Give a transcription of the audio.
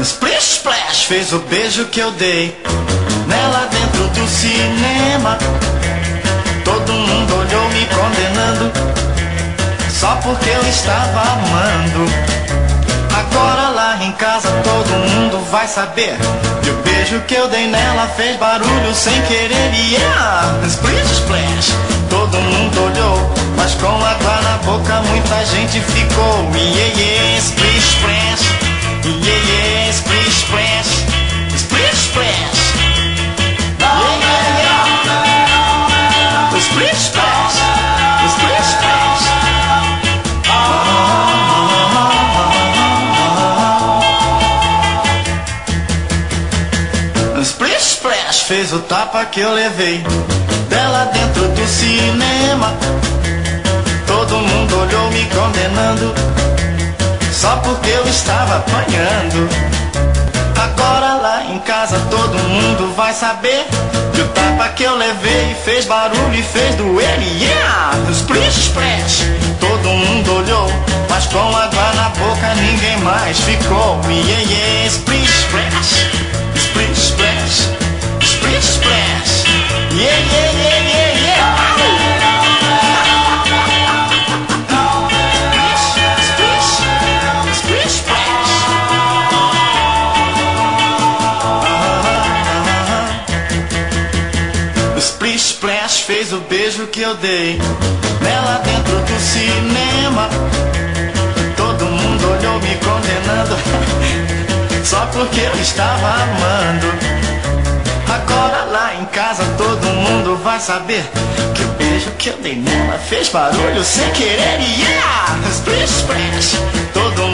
Splish Splash fez o beijo que eu dei nela dentro do cinema. Todo mundo olhou me condenando só porque eu estava amando. Agora lá em casa todo mundo vai saber que o beijo que eu dei nela fez barulho sem querer. Yeah! Splish Splash, todo mundo olhou, mas com água na boca muita gente ficou. Yeah, yeah, Splish Splash, yeah, yeah, Splish Splash, Splish Splash, yeah, yeah, yeah. Splish Splash, Splish Splash. Splish Splash fez o tapa que eu levei dela dentro do cinema. Todo mundo olhou me condenando só porque eu estava apanhando. Agora lá em casa todo mundo vai saber que o tapa que eu levei fez barulho e fez doer. Yeah! Splish Splash, todo mundo olhou, mas com água na boca ninguém mais ficou. Yeah, yeah, Splish Splash, Splish Splash, Splish Splash, yeah, yeah, yeah, yeah, yeah. Splish Splash fez o beijo que eu dei nela dentro do cinema. Todo mundo olhou me condenando só porque eu estava amando. Agora lá em casa todo mundo vai saber que o beijo que eu dei nela fez barulho sem querer. Yeah! Splish Splash, todo